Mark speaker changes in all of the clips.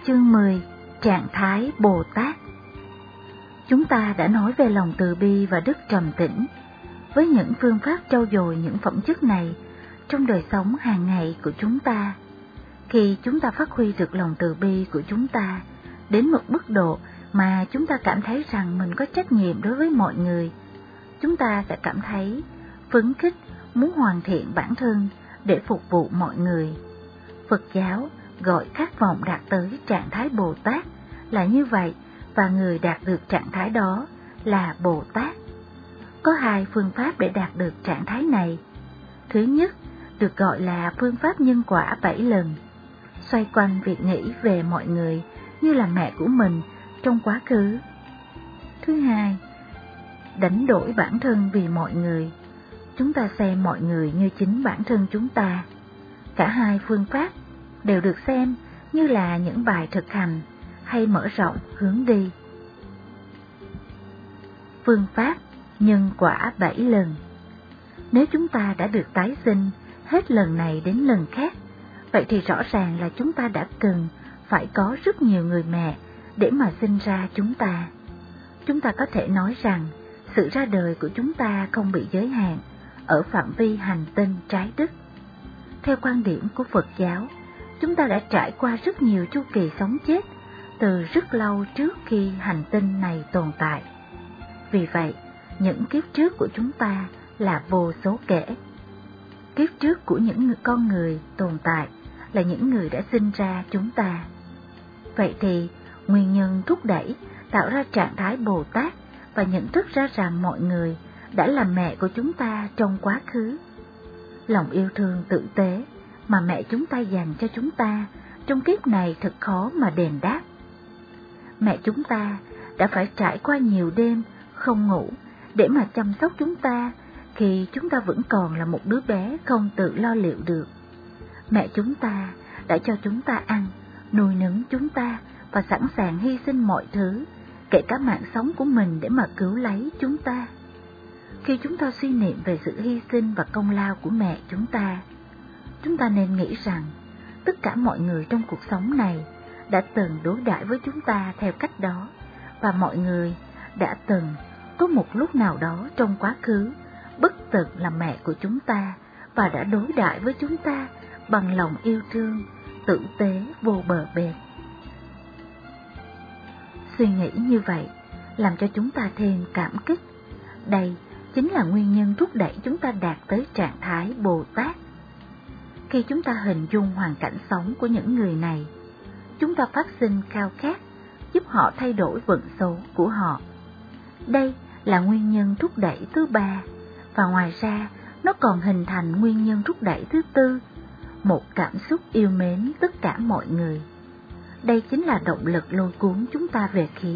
Speaker 1: Chương 10. Trạng thái Bồ Tát. Chúng ta đã nói về lòng từ bi và đức trầm tĩnh. Với những phương pháp trau dồi những phẩm chất này trong đời sống hàng ngày của chúng ta, khi chúng ta phát huy được lòng từ bi của chúng ta đến một mức độ mà chúng ta cảm thấy rằng mình có trách nhiệm đối với mọi người, chúng ta sẽ cảm thấy phấn khích muốn hoàn thiện bản thân để phục vụ mọi người. Phật giáo gọi khát vọng đạt tới trạng thái Bồ Tát là như vậy, và người đạt được trạng thái đó là Bồ Tát. Có hai phương pháp để đạt được trạng thái này. Thứ nhất được gọi là phương pháp nhân quả 7 lần, xoay quanh việc nghĩ về mọi người như là mẹ của mình trong quá khứ. Thứ hai, đánh đổi bản thân vì mọi người. Chúng ta xem mọi người như chính bản thân chúng ta. Cả hai phương pháp đều được xem như là những bài thực hành hay mở rộng hướng đi. Phương pháp nhân quả 7 lần. Nếu chúng ta đã được tái sinh hết lần này đến lần khác, vậy thì rõ ràng là chúng ta đã cần phải có rất nhiều người mẹ để mà sinh ra chúng ta. Chúng ta có thể nói rằng sự ra đời của chúng ta không bị giới hạn ở phạm vi hành tinh trái đất. Theo quan điểm của Phật giáo, chúng ta đã trải qua rất nhiều chu kỳ sống chết từ rất lâu trước khi hành tinh này tồn tại. Vì vậy, những kiếp trước của chúng ta là vô số kể. Kiếp trước của những con người tồn tại là những người đã sinh ra chúng ta. Vậy thì, nguyên nhân thúc đẩy tạo ra trạng thái Bồ Tát và nhận thức ra rằng mọi người đã là mẹ của chúng ta trong quá khứ. Lòng yêu thương tử tế mà mẹ chúng ta dành cho chúng ta trong kiếp này thật khó mà đền đáp. Mẹ chúng ta đã phải trải qua nhiều đêm không ngủ để mà chăm sóc chúng ta khi chúng ta vẫn còn là một đứa bé không tự lo liệu được. Mẹ chúng ta đã cho chúng ta ăn, nuôi nấng chúng ta và sẵn sàng hy sinh mọi thứ, kể cả mạng sống của mình để mà cứu lấy chúng ta. Khi chúng ta suy niệm về sự hy sinh và công lao của mẹ chúng ta nên nghĩ rằng tất cả mọi người trong cuộc sống này đã từng đối đãi với chúng ta theo cách đó, và mọi người đã từng có một lúc nào đó trong quá khứ bất tận là mẹ của chúng ta và đã đối đãi với chúng ta bằng lòng yêu thương, tử tế vô bờ bến. Suy nghĩ như vậy làm cho chúng ta thêm cảm kích. Đây chính là nguyên nhân thúc đẩy chúng ta đạt tới trạng thái Bồ Tát. Khi chúng ta hình dung hoàn cảnh sống của những người này, chúng ta phát sinh khao khát giúp họ thay đổi vận số của họ. Đây là nguyên nhân thúc đẩy thứ ba, và ngoài ra nó còn hình thành nguyên nhân thúc đẩy thứ tư, một cảm xúc yêu mến tất cả mọi người. Đây chính là động lực lôi cuốn chúng ta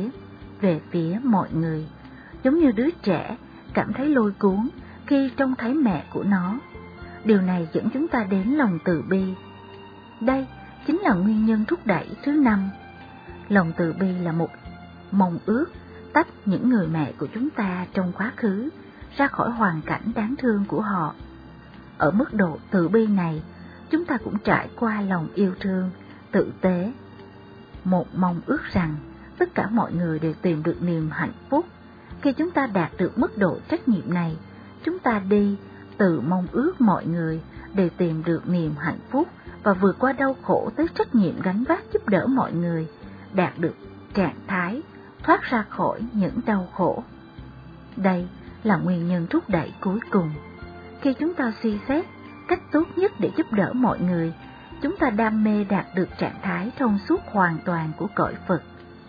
Speaker 1: về phía mọi người, giống như đứa trẻ cảm thấy lôi cuốn khi trông thấy mẹ của nó. Điều này dẫn chúng ta đến lòng từ bi. Đây chính là nguyên nhân thúc đẩy thứ năm. Lòng từ bi là một mong ước tách những người mẹ của chúng ta trong quá khứ ra khỏi hoàn cảnh đáng thương của họ. Ở mức độ từ bi này, chúng ta cũng trải qua lòng yêu thương, tử tế. Một mong ước rằng tất cả mọi người đều tìm được niềm hạnh phúc. Khi chúng ta đạt được mức độ trách nhiệm này, chúng ta đi từ mong ước mọi người đều tìm được niềm hạnh phúc và vượt qua đau khổ tới trách nhiệm gánh vác giúp đỡ mọi người, đạt được trạng thái thoát ra khỏi những đau khổ. Đây là nguyên nhân thúc đẩy cuối cùng. Khi chúng ta suy xét cách tốt nhất để giúp đỡ mọi người, chúng ta đam mê đạt được trạng thái thông suốt hoàn toàn của cõi Phật.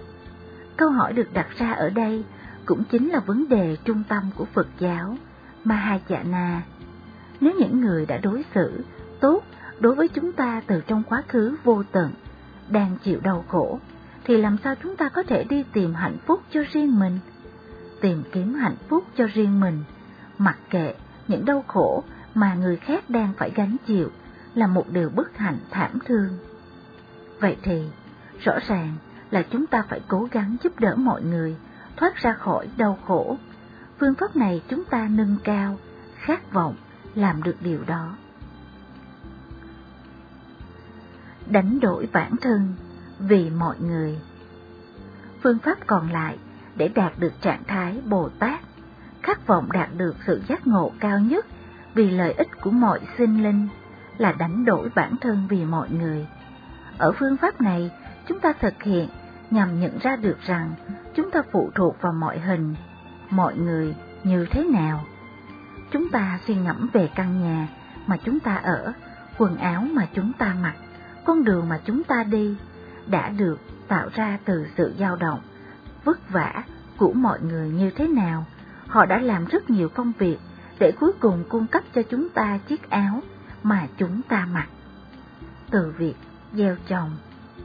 Speaker 1: Câu hỏi được đặt ra ở đây cũng chính là vấn đề trung tâm của Phật giáo, Mahayana. Nếu những người đã đối xử tốt đối với chúng ta từ trong quá khứ vô tận, đang chịu đau khổ, thì làm sao chúng ta có thể đi tìm hạnh phúc cho riêng mình? Tìm kiếm hạnh phúc cho riêng mình, mặc kệ những đau khổ mà người khác đang phải gánh chịu, là một điều bất hạnh thảm thương. Vậy thì, rõ ràng là chúng ta phải cố gắng giúp đỡ mọi người thoát ra khỏi đau khổ. Phương pháp này chúng ta nâng cao khát vọng làm được điều đó. Đánh đổi bản thân vì mọi người. Phương pháp còn lại để đạt được trạng thái Bồ Tát, khát vọng đạt được sự giác ngộ cao nhất vì lợi ích của mọi sinh linh, là đánh đổi bản thân vì mọi người. Ở phương pháp này, chúng ta thực hiện nhằm nhận ra được rằng chúng ta phụ thuộc vào mọi hình, mọi người như thế nào. Chúng ta suy ngẫm về căn nhà mà chúng ta ở, quần áo mà chúng ta mặc, con đường mà chúng ta đi, đã được tạo ra từ sự dao động, vất vả của mọi người như thế nào. Họ đã làm rất nhiều công việc để cuối cùng cung cấp cho chúng ta chiếc áo mà chúng ta mặc. Từ việc gieo trồng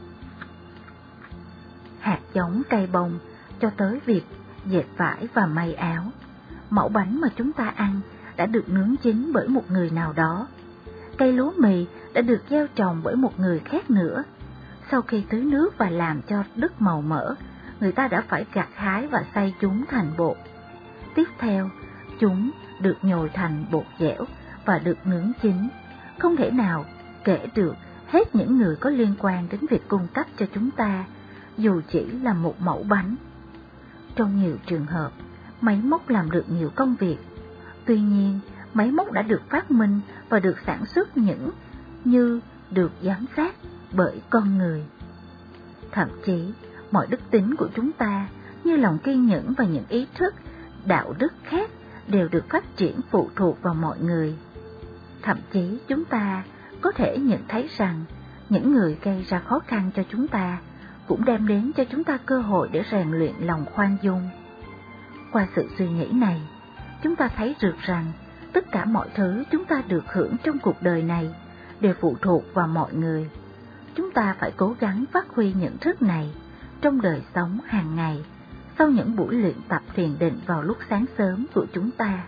Speaker 1: hạt giống cây bông cho tới việc dệt vải và may áo, mẫu bánh mà chúng ta ăn đã được nướng chín bởi một người nào đó. Cây lúa mì đã được gieo trồng bởi một người khác nữa. Sau khi tưới nước và làm cho đất màu mỡ, người ta đã phải gặt hái và xay chúng thành bột. Tiếp theo, chúng được nhồi thành bột dẻo và được nướng chín. Không thể nào kể được hết những người có liên quan đến việc cung cấp cho chúng ta, dù chỉ là một mẫu bánh. Trong nhiều trường hợp, máy móc làm được nhiều công việc. Tuy nhiên, máy móc đã được phát minh và được sản xuất như được giám sát bởi con người. Thậm chí, mọi đức tính của chúng ta, như lòng kiên nhẫn và những ý thức, đạo đức khác, đều được phát triển phụ thuộc vào mọi người. Thậm chí chúng ta có thể nhận thấy rằng những người gây ra khó khăn cho chúng ta cũng đem đến cho chúng ta cơ hội để rèn luyện lòng khoan dung. Qua sự suy nghĩ này, chúng ta thấy được rằng tất cả mọi thứ chúng ta được hưởng trong cuộc đời này đều phụ thuộc vào mọi người. Chúng ta phải cố gắng phát huy nhận thức này trong đời sống hàng ngày sau những buổi luyện tập thiền định vào lúc sáng sớm của chúng ta.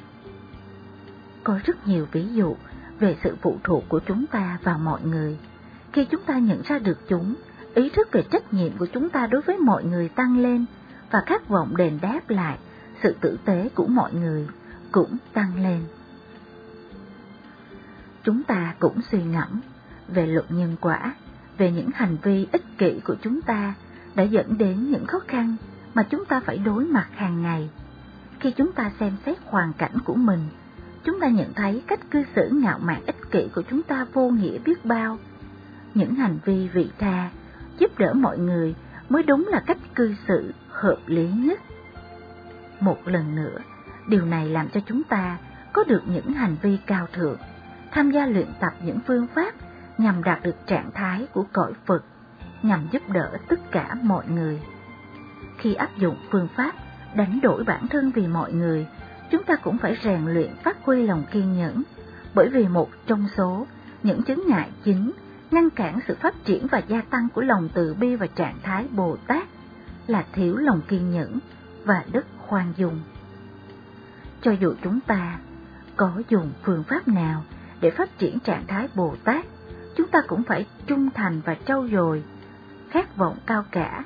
Speaker 1: Có rất nhiều ví dụ về sự phụ thuộc của chúng ta vào mọi người. Khi chúng ta nhận ra được chúng, ý thức về trách nhiệm của chúng ta đối với mọi người tăng lên và khát vọng đền đáp lại sự tử tế của mọi người cũng tăng lên. Chúng ta cũng suy ngẫm về luật nhân quả, về những hành vi ích kỷ của chúng ta đã dẫn đến những khó khăn mà chúng ta phải đối mặt hàng ngày. Khi chúng ta xem xét hoàn cảnh của mình, chúng ta nhận thấy cách cư xử ngạo mạn ích kỷ của chúng ta vô nghĩa biết bao. Những hành vi vị tha, giúp đỡ mọi người mới đúng là cách cư xử hợp lý nhất. Một lần nữa, điều này làm cho chúng ta có được những hành vi cao thượng, tham gia luyện tập những phương pháp nhằm đạt được trạng thái của cõi Phật, nhằm giúp đỡ tất cả mọi người. Khi áp dụng phương pháp đánh đổi bản thân vì mọi người, chúng ta cũng phải rèn luyện phát huy lòng kiên nhẫn, bởi vì một trong số những chướng ngại chính ngăn cản sự phát triển và gia tăng của lòng từ bi và trạng thái Bồ Tát là thiếu lòng kiên nhẫn và đức khoan dung. Cho dù chúng ta có dùng phương pháp nào để phát triển trạng thái Bồ Tát, chúng ta cũng phải trung thành và trau dồi khát vọng cao cả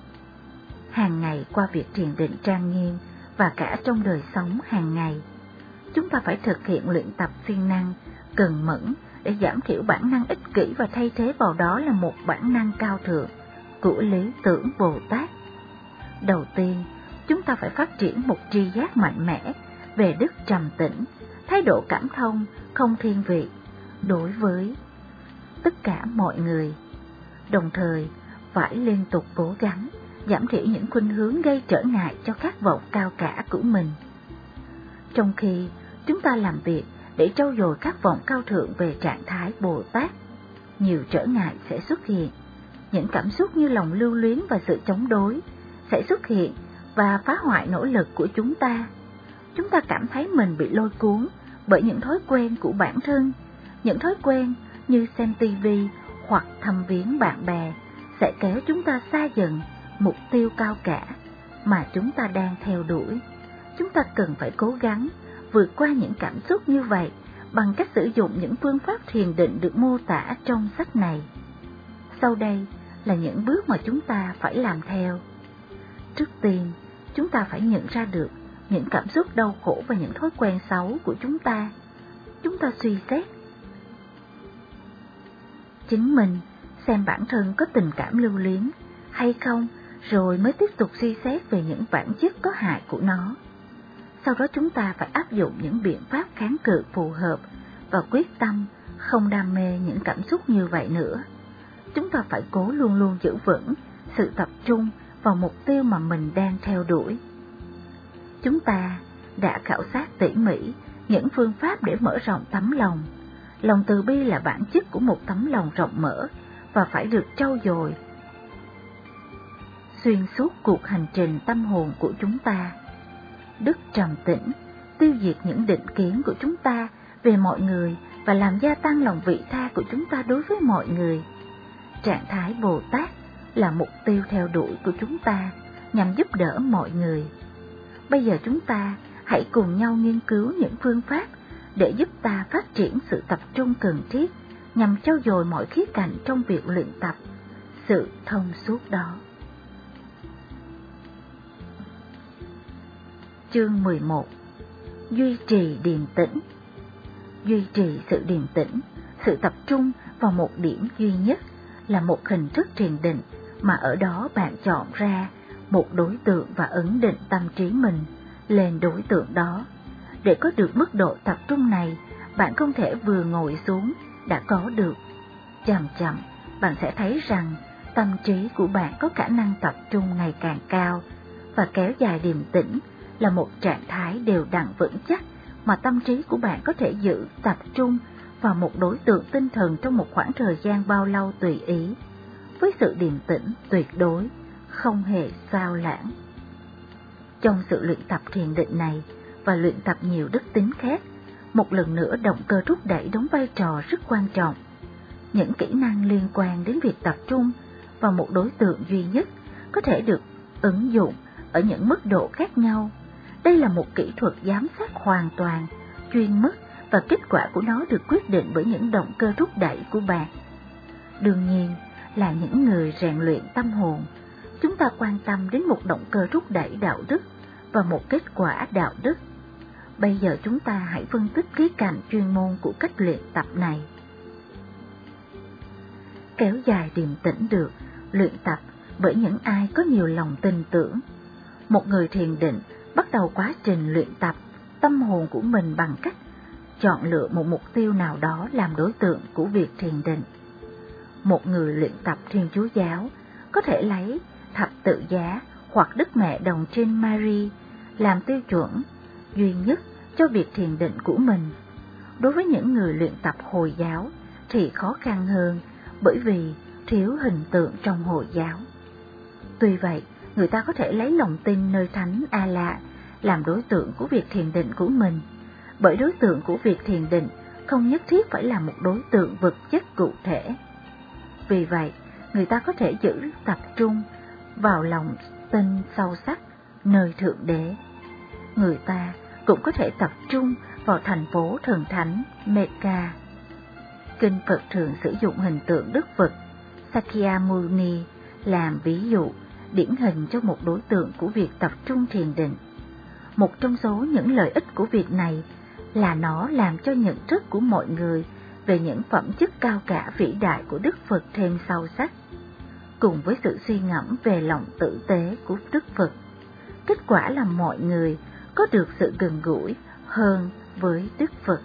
Speaker 1: hàng ngày qua việc thiền định trang nghiêm và cả trong đời sống hàng ngày. Chúng ta phải thực hiện luyện tập siêng năng, cần mẫn để giảm thiểu bản năng ích kỷ và thay thế vào đó là một bản năng cao thượng của lý tưởng Bồ Tát. Đầu tiên, chúng ta phải phát triển một tri giác mạnh mẽ về đức trầm tĩnh, thái độ cảm thông, không thiên vị đối với tất cả mọi người. Đồng thời, phải liên tục cố gắng giảm thiểu những khuynh hướng gây trở ngại cho khát vọng cao cả của mình. Trong khi chúng ta làm việc để trau dồi khát vọng cao thượng về trạng thái Bồ Tát, nhiều trở ngại sẽ xuất hiện. Những cảm xúc như lòng lưu luyến và sự chống đối sẽ xuất hiện và phá hoại nỗ lực của chúng ta. Chúng ta cảm thấy mình bị lôi cuốn bởi những thói quen của bản thân. Những thói quen như xem tivi hoặc thăm viếng bạn bè sẽ kéo chúng ta xa dần mục tiêu cao cả mà chúng ta đang theo đuổi. Chúng ta cần phải cố gắng vượt qua những cảm xúc như vậy bằng cách sử dụng những phương pháp thiền định được mô tả trong sách này. Sau đây là những bước mà chúng ta phải làm theo. Trước tiên, chúng ta phải nhận ra được những cảm xúc đau khổ và những thói quen xấu của chúng ta. Chúng ta suy xét chính mình, xem bản thân có tình cảm lưu luyến hay không, rồi mới tiếp tục suy xét về những bản chất có hại của nó. Sau đó chúng ta phải áp dụng những biện pháp kháng cự phù hợp và quyết tâm không đam mê những cảm xúc như vậy nữa. Chúng ta phải cố luôn luôn giữ vững sự tập trung vào mục tiêu mà mình đang theo đuổi. Chúng ta đã khảo sát tỉ mỉ những phương pháp để mở rộng tấm lòng. Lòng từ bi là bản chất của một tấm lòng rộng mở và phải được trau dồi xuyên suốt cuộc hành trình tâm hồn của chúng ta. Đức trầm tĩnh tiêu diệt những định kiến của chúng ta về mọi người và làm gia tăng lòng vị tha của chúng ta đối với mọi người. Trạng thái Bồ Tát là mục tiêu theo đuổi của chúng ta nhằm giúp đỡ mọi người. Bây giờ chúng ta hãy cùng nhau nghiên cứu những phương pháp để giúp ta phát triển sự tập trung cần thiết nhằm trau dồi mọi khía cạnh trong việc luyện tập sự thông suốt đó. Chương 11. Duy trì điềm tĩnh. Duy trì sự điềm tĩnh, sự tập trung vào một điểm duy nhất là một hình thức thiền định mà ở đó bạn chọn ra một đối tượng và ấn định tâm trí mình lên đối tượng đó. Để có được mức độ tập trung này, bạn không thể vừa ngồi xuống đã có được. Chậm chậm, bạn sẽ thấy rằng tâm trí của bạn có khả năng tập trung ngày càng cao, và kéo dài điềm tĩnh là một trạng thái đều đặn vững chắc mà tâm trí của bạn có thể giữ tập trung vào một đối tượng tinh thần trong một khoảng thời gian bao lâu tùy ý, với sự điềm tĩnh tuyệt đối, không hề xao lãng. Trong sự luyện tập thiền định này và luyện tập nhiều đức tính khác, một lần nữa động cơ thúc đẩy đóng vai trò rất quan trọng. Những kỹ năng liên quan đến việc tập trung vào một đối tượng duy nhất có thể được ứng dụng ở những mức độ khác nhau. Đây là một kỹ thuật giám sát hoàn toàn, chuyên mức, và kết quả của nó được quyết định bởi những động cơ thúc đẩy của bạn. Đương nhiên là những người rèn luyện tâm hồn, chúng ta quan tâm đến một động cơ thúc đẩy đạo đức và một kết quả đạo đức. Bây giờ chúng ta hãy phân tích khía cạnh chuyên môn của cách luyện tập này. Kéo dài điềm tĩnh được luyện tập bởi những ai có nhiều lòng tin tưởng. Một người thiền định bắt đầu quá trình luyện tập tâm hồn của mình bằng cách chọn lựa một mục tiêu nào đó làm đối tượng của việc thiền định. Một người luyện tập Thiên Chúa giáo có thể lấy thập tự giá hoặc Đức Mẹ Đồng Trinh Mary làm tiêu chuẩn duy nhất cho việc thiền định của mình. Đối với những người luyện tập Hồi giáo thì khó khăn hơn, bởi vì thiếu hình tượng trong Hồi giáo. Tuy vậy, người ta có thể lấy lòng tin nơi Thánh A-la làm đối tượng của việc thiền định của mình, bởi đối tượng của việc thiền định không nhất thiết phải là một đối tượng vật chất cụ thể. Vì vậy, người ta có thể giữ tập trung vào lòng tin sâu sắc nơi Thượng Đế. Người ta cũng có thể tập trung vào thành phố thần thánh Mecca. Kinh Phật thường sử dụng hình tượng Đức Phật Sakyamuni làm ví dụ điển hình cho một đối tượng của việc tập trung thiền định. Một trong số những lợi ích của việc này là nó làm cho nhận thức của mọi người về những phẩm chất cao cả vĩ đại của Đức Phật thêm sâu sắc. Cùng với sự suy ngẫm về lòng tử tế của Đức Phật, kết quả là mọi người có được sự gần gũi hơn với Đức Phật.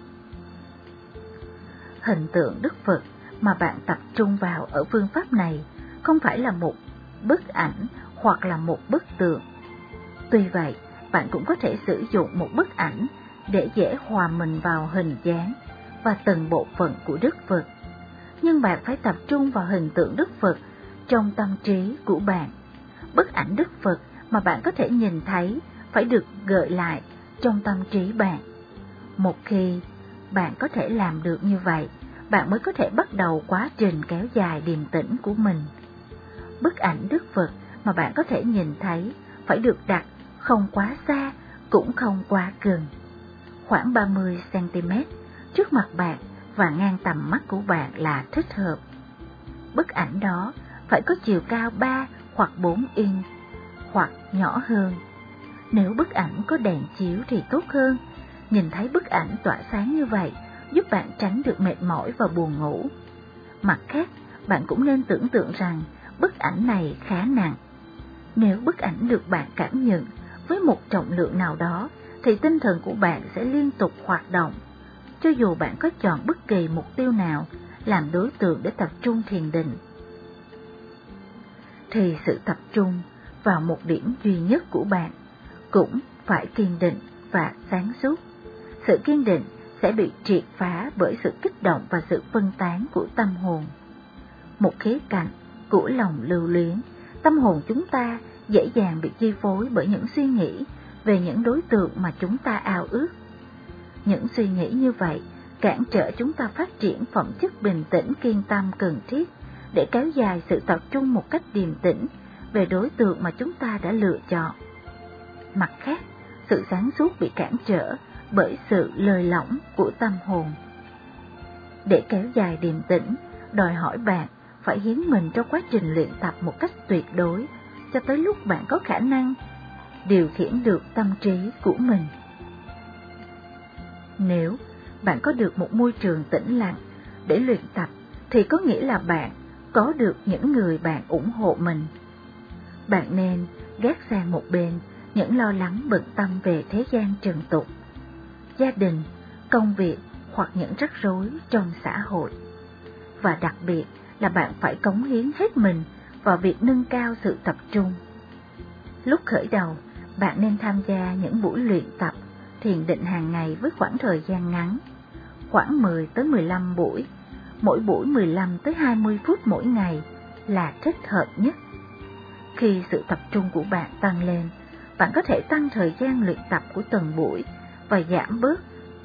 Speaker 1: Hình tượng Đức Phật mà bạn tập trung vào ở phương pháp này không phải là một bức ảnh hoặc là một bức tượng. Tuy vậy, bạn cũng có thể sử dụng một bức ảnh để dễ hòa mình vào hình dáng và từng bộ phận của Đức Phật. Nhưng bạn phải tập trung vào hình tượng Đức Phật trong tâm trí của bạn. Bức ảnh Đức Phật mà bạn có thể nhìn thấy phải được gợi lại trong tâm trí bạn. Một khi bạn có thể làm được như vậy, bạn mới có thể bắt đầu quá trình kéo dài điềm tĩnh của mình. Bức ảnh Đức Phật mà bạn có thể nhìn thấy phải được đặt không quá xa, cũng không quá gần, khoảng 30 cm trước mặt bạn và ngang tầm mắt của bạn là thích hợp. Bức ảnh đó phải có chiều cao 3 hoặc 4 inch hoặc nhỏ hơn. Nếu bức ảnh có đèn chiếu thì tốt hơn. Nhìn thấy bức ảnh tỏa sáng như vậy giúp bạn tránh được mệt mỏi và buồn ngủ. Mặt khác, bạn cũng nên tưởng tượng rằng bức ảnh này khá nặng. Nếu bức ảnh được bạn cảm nhận với một trọng lượng nào đó, thì tinh thần của bạn sẽ liên tục hoạt động. Cho dù bạn có chọn bất kỳ mục tiêu nào làm đối tượng để tập trung thiền định, thì sự tập trung vào một điểm duy nhất của bạn cũng phải kiên định và sáng suốt. Sự kiên định sẽ bị triệt phá bởi sự kích động và sự phân tán của tâm hồn. Một khía cạnh của lòng lưu luyến, tâm hồn chúng ta dễ dàng bị chi phối bởi những suy nghĩ về những đối tượng mà chúng ta ao ước. Những suy nghĩ như vậy cản trở chúng ta phát triển phẩm chất bình tĩnh kiên tâm cần thiết để kéo dài sự tập trung một cách điềm tĩnh về đối tượng mà chúng ta đã lựa chọn. Mặt khác, sự sáng suốt bị cản trở bởi sự lơi lỏng của tâm hồn. Để kéo dài điềm tĩnh, đòi hỏi bạn phải hiến mình cho quá trình luyện tập một cách tuyệt đối, cho tới lúc bạn có khả năng điều khiển được tâm trí của mình. Nếu bạn có được một môi trường tĩnh lặng để luyện tập, thì có nghĩa là bạn có được những người bạn ủng hộ mình. Bạn nên gác sang một bên những lo lắng bận tâm về thế gian trần tục, gia đình, công việc hoặc những rắc rối trong xã hội. Và đặc biệt là bạn phải cống hiến hết mình vào việc nâng cao sự tập trung. Lúc khởi đầu, bạn nên tham gia những buổi luyện tập thiền định hàng ngày với khoảng thời gian ngắn, khoảng 10 tới 15 buổi, mỗi buổi 15 tới 20 phút mỗi ngày là thích hợp nhất. Khi sự tập trung của bạn tăng lên, bạn có thể tăng thời gian luyện tập của từng buổi và giảm bớt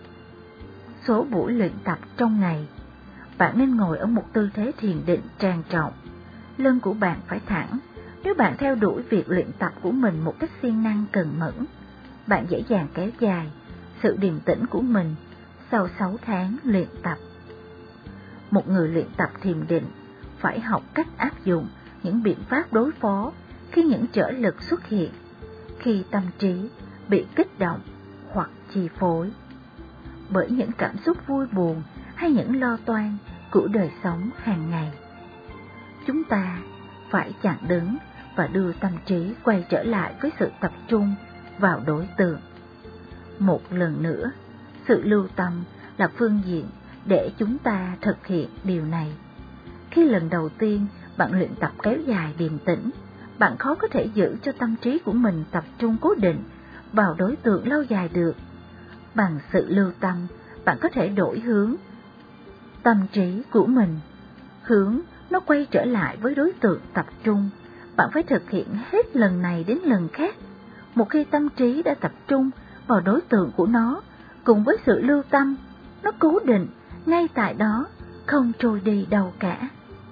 Speaker 1: số buổi luyện tập trong ngày. Bạn nên ngồi ở một tư thế thiền định trang trọng. Lưng của bạn phải thẳng. Nếu bạn theo đuổi việc luyện tập của mình một cách siêng năng cần mẫn, bạn dễ dàng kéo dài sự điềm tĩnh của mình sau 6 tháng luyện tập. Một người luyện tập thiền định phải học cách áp dụng những biện pháp đối phó khi những trở lực xuất hiện, khi tâm trí bị kích động hoặc chi phối bởi những cảm xúc vui buồn hay những lo toan của đời sống hàng ngày. Chúng ta phải chặn đứng và đưa tâm trí quay trở lại với sự tập trung vào đối tượng. Một lần nữa, sự lưu tâm là phương diện để chúng ta thực hiện điều này. Khi lần đầu tiên bạn luyện tập kéo dài điềm tĩnh, bạn khó có thể giữ cho tâm trí của mình tập trung cố định vào đối tượng lâu dài được. Bằng sự lưu tâm, bạn có thể đổi hướng tâm trí của mình, hướng nó quay trở lại với đối tượng tập trung. Bạn phải thực hiện hết lần này đến lần khác. Một khi tâm trí đã tập trung vào đối tượng của nó, cùng với sự lưu tâm, nó cố định ngay tại đó, không trôi đi đâu cả.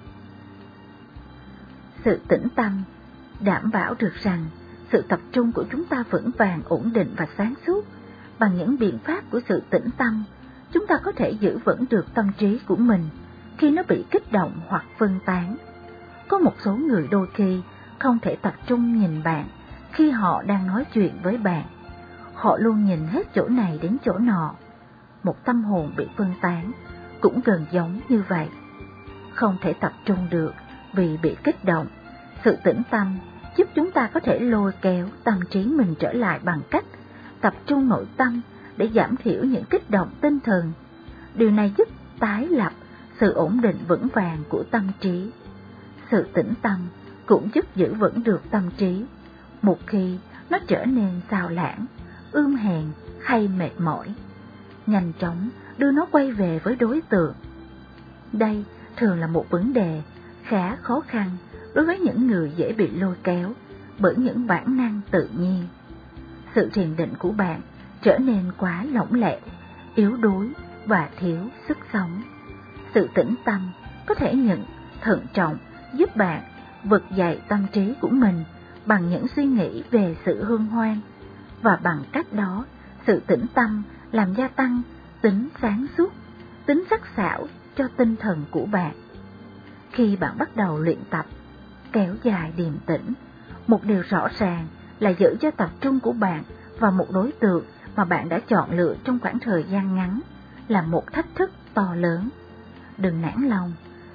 Speaker 1: Sự tĩnh tâm đảm bảo được rằng sự tập trung của chúng ta vững vàng, ổn định và sáng suốt. Bằng những biện pháp của sự tĩnh tâm, chúng ta có thể giữ vững được tâm trí của mình khi nó bị kích động hoặc phân tán. Có một số người đôi khi không thể tập trung nhìn bạn khi họ đang nói chuyện với bạn. Họ luôn nhìn hết chỗ này đến chỗ nọ. Một tâm hồn bị phân tán cũng gần giống như vậy. Không thể tập trung được vì bị kích động. Sự tĩnh tâm giúp chúng ta có thể lôi kéo tâm trí mình trở lại bằng cách tập trung nội tâm để giảm thiểu những kích động tinh thần. Điều này giúp tái lập sự ổn định vững vàng của tâm trí. Sự tĩnh tâm cũng giúp giữ vững được tâm trí một khi nó trở nên xao lãng, ưm hèn hay mệt mỏi. Nhanh chóng đưa nó quay về với đối tượng. Đây thường là một vấn đề khá khó khăn đối với những người dễ bị lôi kéo bởi những bản năng tự nhiên. Sự thiền định của bạn trở nên quá lỏng lẻo, yếu đuối và thiếu sức sống. Sự tĩnh tâm có thể nhận thận trọng giúp bạn vực dậy tâm trí của mình bằng những suy nghĩ về sự hân hoan, và bằng cách đó sự tĩnh tâm làm gia tăng tính sáng suốt, tính sắc sảo cho tinh thần của bạn. Khi bạn bắt đầu luyện tập kéo dài điềm tĩnh, một điều rõ ràng là giữ cho tập trung của bạn vào một đối tượng mà bạn đã chọn lựa trong khoảng thời gian ngắn là một thách thức to lớn. Đừng nản lòng,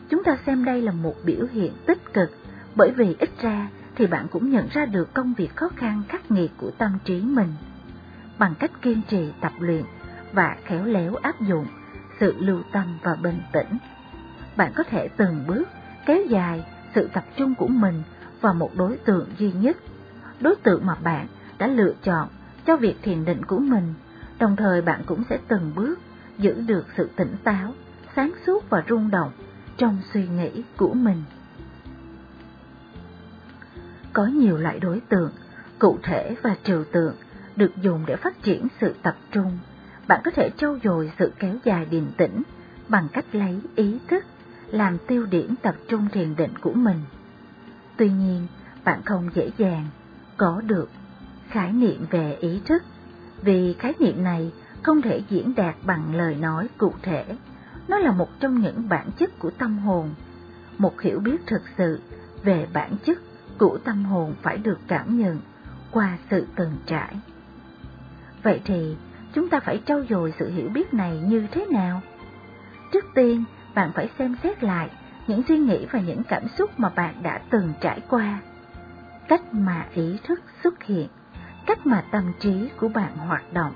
Speaker 1: chúng ta xem đây là một biểu hiện tích cực, bởi vì ít ra thì bạn cũng nhận ra được công việc khó khăn khắc nghiệt của tâm trí mình. Bằng cách kiên trì tập luyện và khéo léo áp dụng sự lưu tâm và bình tĩnh, bạn có thể từng bước kéo dài sự tập trung của mình vào một đối tượng duy nhất, đối tượng mà bạn đã lựa chọn cho việc thiền định của mình. Đồng thời bạn cũng sẽ từng bước giữ được sự tỉnh táo, sáng suốt và rung động trong suy nghĩ của mình. Có nhiều loại đối tượng, cụ thể và trừu tượng được dùng để phát triển sự tập trung. Bạn có thể trau dồi sự kéo dài điềm tĩnh bằng cách lấy ý thức làm tiêu điểm tập trung thiền định của mình. Tuy nhiên, bạn không dễ dàng có được khái niệm về ý thức, vì khái niệm này không thể diễn đạt bằng lời nói cụ thể. Nó là một trong những bản chất của tâm hồn. Một hiểu biết thực sự về bản chất của tâm hồn phải được cảm nhận qua sự từng trải. Vậy thì chúng ta phải trau dồi sự hiểu biết này như thế nào? Trước tiên, bạn phải xem xét lại những suy nghĩ và những cảm xúc mà bạn đã từng trải qua, cách mà ý thức xuất hiện, cách mà tâm trí của bạn hoạt động.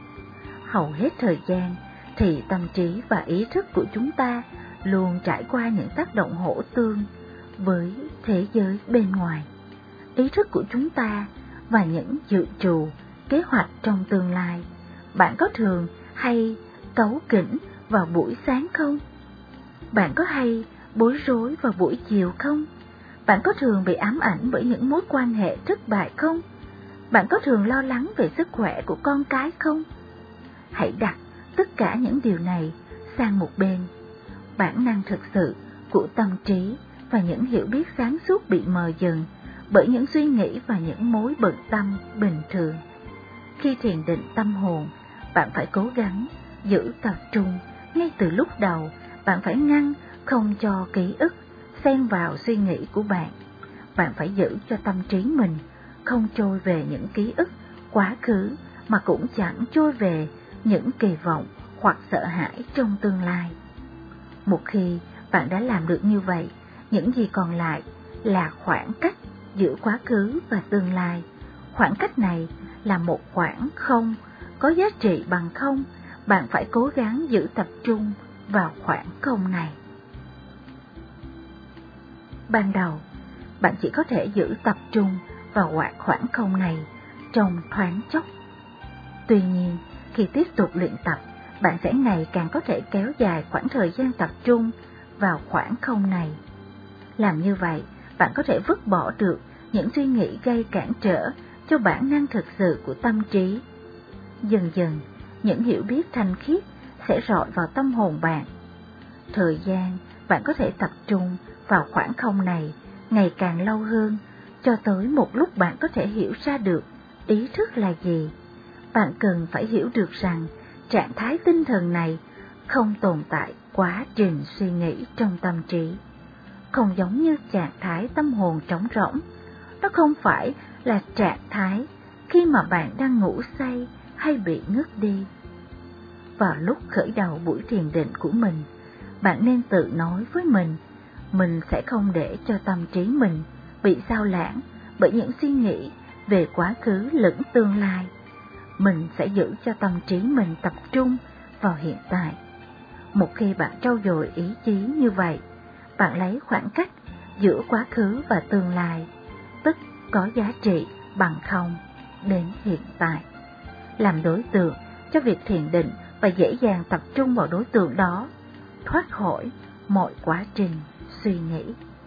Speaker 1: Hầu hết thời gian thì tâm trí và ý thức của chúng ta luôn trải qua những tác động hỗ tương với thế giới bên ngoài. Ý thức của chúng ta và những dự trù, kế hoạch trong tương lai. Bạn có thường hay cáu kỉnh vào buổi sáng không? Bạn có hay bối rối vào buổi chiều không? Bạn có thường bị ám ảnh bởi những mối quan hệ thất bại không? Bạn có thường lo lắng về sức khỏe của con cái không? Hãy đặt tất cả những điều này sang một bên. Bản năng thực sự của tâm trí và những hiểu biết sáng suốt bị mờ dần bởi những suy nghĩ và những mối bận tâm bình thường. Khi thiền định tâm hồn, bạn phải cố gắng giữ tập trung ngay từ lúc đầu. Bạn phải ngăn không cho ký ức xen vào suy nghĩ của bạn. Bạn phải giữ cho tâm trí mình không trôi về những ký ức quá khứ, mà cũng chẳng trôi về những kỳ vọng hoặc sợ hãi trong tương lai. Một khi bạn đã làm được như vậy, những gì còn lại là khoảng cách giữa quá khứ và tương lai. Khoảng cách này là một khoảng không, có giá trị bằng không. Bạn phải cố gắng giữ tập trung vào khoảng không này. Ban đầu, bạn chỉ có thể giữ tập trung vào khoảng không này trong thoáng chốc. Tuy nhiên, khi tiếp tục luyện tập, bạn sẽ ngày càng có thể kéo dài khoảng thời gian tập trung vào khoảng không này. Làm như vậy, bạn có thể vứt bỏ được những suy nghĩ gây cản trở cho bản năng thực sự của tâm trí. Dần dần, những hiểu biết thanh khiết sẽ rọi vào tâm hồn bạn. Thời gian bạn có thể tập trung vào khoảng không này ngày càng lâu hơn, cho tới một lúc bạn có thể hiểu ra được ý thức là gì. Bạn cần phải hiểu được rằng trạng thái tinh thần này không tồn tại quá trình suy nghĩ trong tâm trí. Không giống như trạng thái tâm hồn trống rỗng, nó không phải là trạng thái khi mà bạn đang ngủ say hay bị ngất đi. Vào lúc khởi đầu buổi thiền định của mình, bạn nên tự nói với mình sẽ không để cho tâm trí mình bị sao lãng bởi những suy nghĩ về quá khứ lẫn tương lai. Mình sẽ giữ cho tâm trí mình tập trung vào hiện tại. Một khi bạn trau dồi ý chí như vậy, bạn lấy khoảng cách giữa quá khứ và tương lai, tức có giá trị bằng không, đến hiện tại, làm đối tượng cho việc thiền định và dễ dàng tập trung vào đối tượng đó, thoát khỏi mọi quá trình suy nghĩ.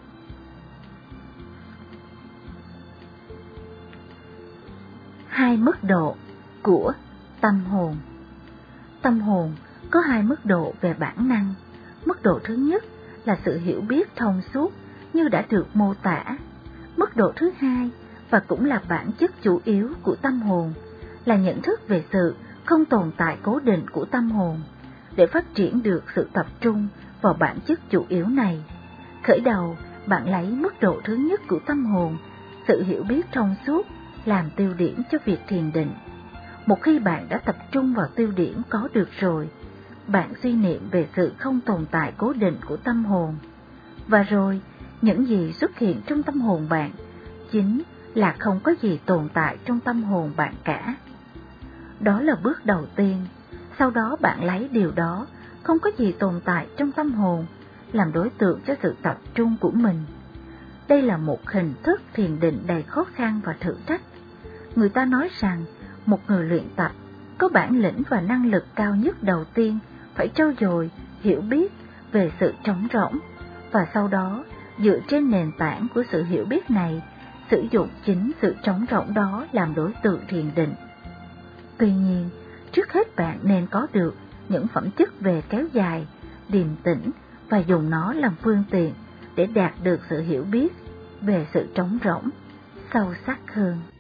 Speaker 1: Hai mức độ của tâm hồn. Tâm hồn có hai mức độ về bản năng. Mức độ thứ nhất là sự hiểu biết thông suốt như đã được mô tả. Mức độ thứ hai, và cũng là bản chất chủ yếu của tâm hồn, là nhận thức về sự không tồn tại cố định của tâm hồn. Để phát triển được sự tập trung vào bản chất chủ yếu này, khởi đầu bạn lấy mức độ thứ nhất của tâm hồn, sự hiểu biết thông suốt, làm tiêu điểm cho việc thiền định. Một khi bạn đã tập trung vào tiêu điểm có được rồi, bạn suy niệm về sự không tồn tại cố định của tâm hồn. Và rồi, những gì xuất hiện trong tâm hồn bạn chính là không có gì tồn tại trong tâm hồn bạn cả. Đó là bước đầu tiên. Sau đó bạn lấy điều đó không có gì tồn tại trong tâm hồn làm đối tượng cho sự tập trung của mình. Đây là một hình thức thiền định đầy khó khăn và thử thách. Người ta nói rằng một người luyện tập có bản lĩnh và năng lực cao nhất đầu tiên phải trau dồi hiểu biết về sự trống rỗng, và sau đó dựa trên nền tảng của sự hiểu biết này sử dụng chính sự trống rỗng đó làm đối tượng thiền định. Tuy nhiên, trước hết bạn nên có được những phẩm chất về kéo dài, điềm tĩnh và dùng nó làm phương tiện để đạt được sự hiểu biết về sự trống rỗng sâu sắc hơn.